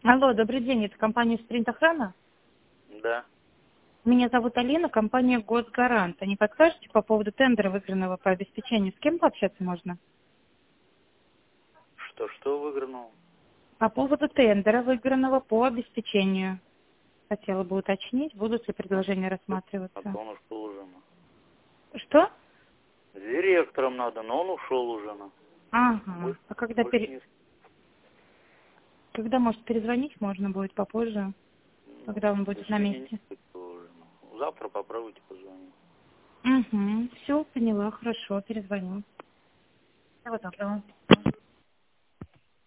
Алло, добрый день, это компания «Спринт Охрана»? Да. Меня зовут Алина, компания «Госгарант». А не подскажете по поводу тендера, выигранного по обеспечению? С кем пообщаться можно? Что выиграл? По поводу тендера, выигранного по обеспечению. Хотела бы уточнить, будут ли предложения А рассматриваться. то он ушел уже. Что? С директором надо, но он ушел уже. Ага. А Больше не... когда, может, перезвонить можно будет попозже, когда он будет на Сегодня месте? нет уже. Завтра попробуйте позвонить. Угу. Все, поняла, хорошо, перезвоню. Всего доброго.